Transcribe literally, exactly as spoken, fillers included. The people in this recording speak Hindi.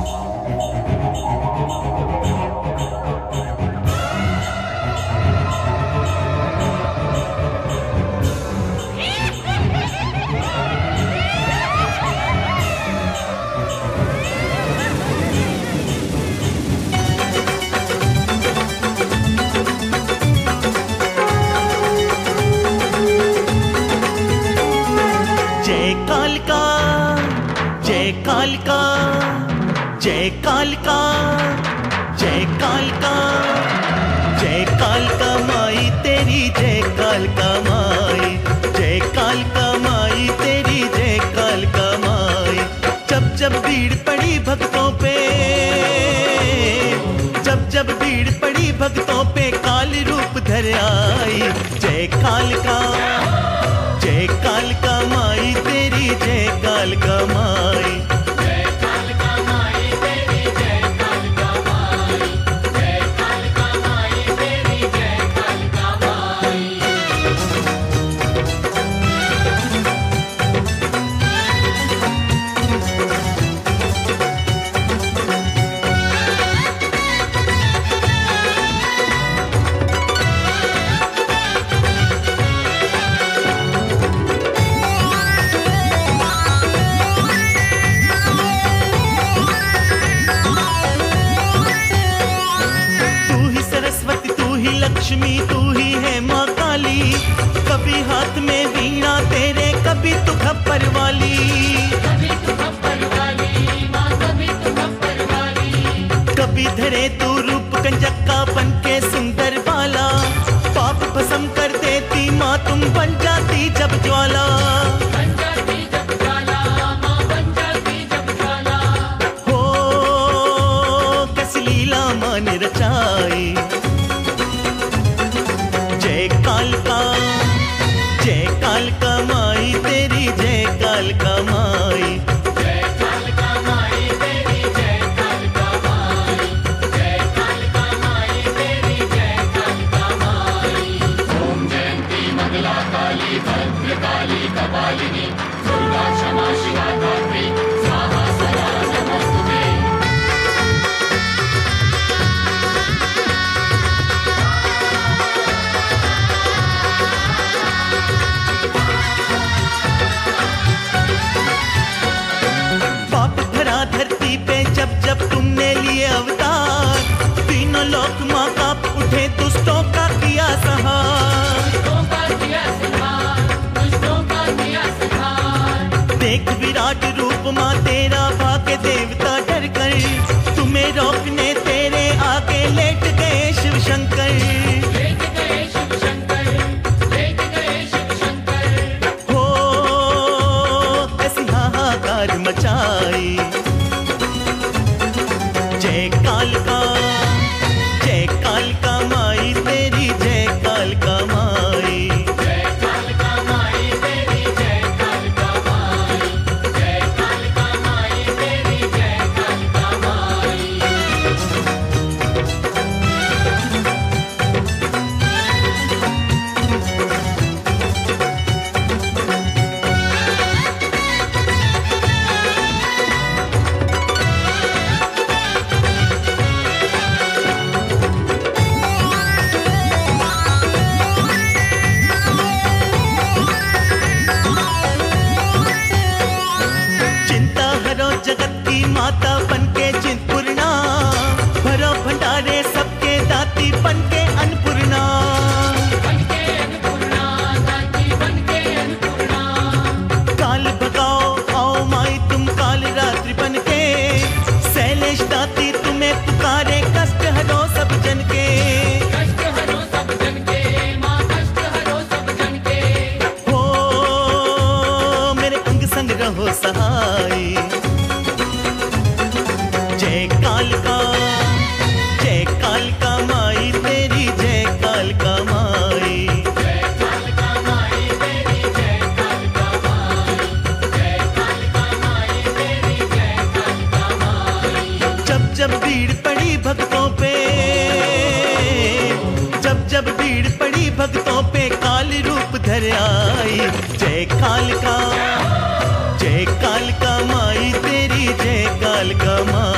कालिका, जय कालिका, जय कालिका, जय कालिका माई तेरी, जय कालिका माई, जय कालिका माई तेरी, जय कालिका माई। जब जब भीड़ पड़ी भक्तों पे, जब जब भीड़ पड़ी भक्तों पे, काली रूप धर आई। जय कालिका, जय कालिका माई तेरी, जय कालिका माई। लक्ष्मी तू ही है माँ काली, कभी हाथ में वीणा तेरे, कभी तू खप्पर वाली, कभी तू खप्पर वाली माँ, कभी तू खप्पर वाली। कभी धरे तू रूप कंजक्का बन के सुंदर बाला, पाप भस्म कर देती माँ, तुम बन जाती जब ज्वाला, बन जाती जब ज्वाला माँ, बन जाती जब ज्वाला। हो कैसी लीला माँ ने रचाई। जय कालिका, जय कालिका माई तेरी, जय कालिका माई। जय कालिका माई तेरी, जय कालिका माई, जय कालिका माई तेरी, जय कालिका माई। ओम जयंती मंगला काली, भद्र काली कपालिनी, दुर्गा क्षमा शिवा धात्री, स्वाहा सदा नमोस्तुते। धरती पे जब जब तुमने लिए अवतार, तीनों लोक माँ कांप उठे, दुष्टों का किया संहार, दुष्टों का किया संहार, दुष्टों का किया संहार। देख विराट रूप माँ तेरा, भागे देवता डर कर, तुम्हें रोकने तेरे आगे लेट गए शिव शंकर, लेट गए शिव शंकर, लेट गए शिव शंकर। हो ऐसी हाहाकार मचाई। जय कालिका, जय कालिका माई तेरी, जय कालिका माई। जय कालिका माई तेरी, जय कालिका माई, जय कालिका माई तेरी, जय कालिका माई। जगत की माता बनके चिंतपूर्णा, भरो भंडारे सबके दाती बनके अन्नपूर्णा, बनके अन्नपूर्णा, दाती बनके अन्नपूर्णा। काल भगाओ आओ माई तुम काल रात्रि बनके, शैलेश दाती तुम्हें पुकारे, कष्ट हरो सब जन के, कष्ट हरो सब जन के माँ, कष्ट हरो सब जन के। हो मेरे अंग संग रहो सहाय। जय कालिका, जय कालिका माई तेरी, जय कालिका माई। जय कालिका माई तेरी, जय कालिका माई, जय कालिका माई तेरी, जय कालिका माई। जब जब भीड़ पड़ी भक्तों पे, जब जब भीड़ पड़ी भक्तों पे, काली रूप धर आई। जय कालिका, जय कालिका माई तेरी, जय कालिका माई।